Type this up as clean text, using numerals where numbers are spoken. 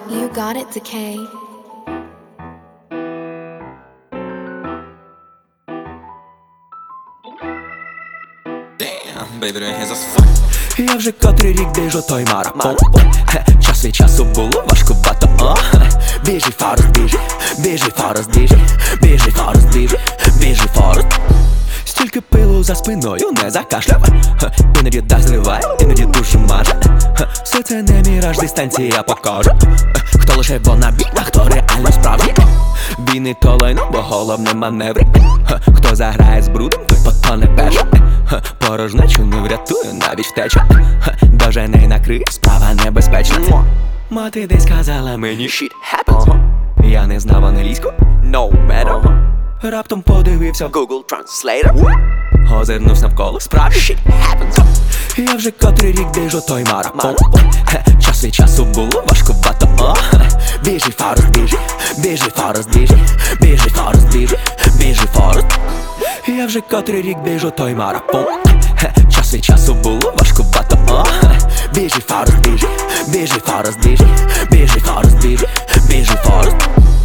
You got it, Decay. Damn, baby, them hands are fuck. Я вже котрий рік біжу той марафон. Час від часу було важкувато. Біжи, Форест, біжи, біжи, Форест, біжи, біжи, Форест, біжи, біжи, Форест. Стільки пилу за спиною не закашляв. Іноді дах зриває, іноді душу маже. Все це не міраж, дистанція покаже. Хто лише бо на бік, а хто реально справжній. Війни то лайно, бо головне маневри. Хто заграє з брудом, той потоне перший. Порожнечу не врятує навіть втеча. Даже не накриє, справа небезпечна. Мати десь казала мені shit happens. Я не знав англійську, no matter. Раптом подивився в Google Translator. Озирнувся навколо, справді shit happens. Я вже котрий рік біжу той марафон. Час від часу було важкувато. Біжи, Форест, біжи, біжи, Форест, біжи, біжи, Форест, біжи, біжи, Форест. Я вже котрий рік біжу той марафон. Час від часу було важкувато. Біжи, Форест, біжи, біжи, Форест, біжи, біжи, Форест, біжи, біжи, Форест.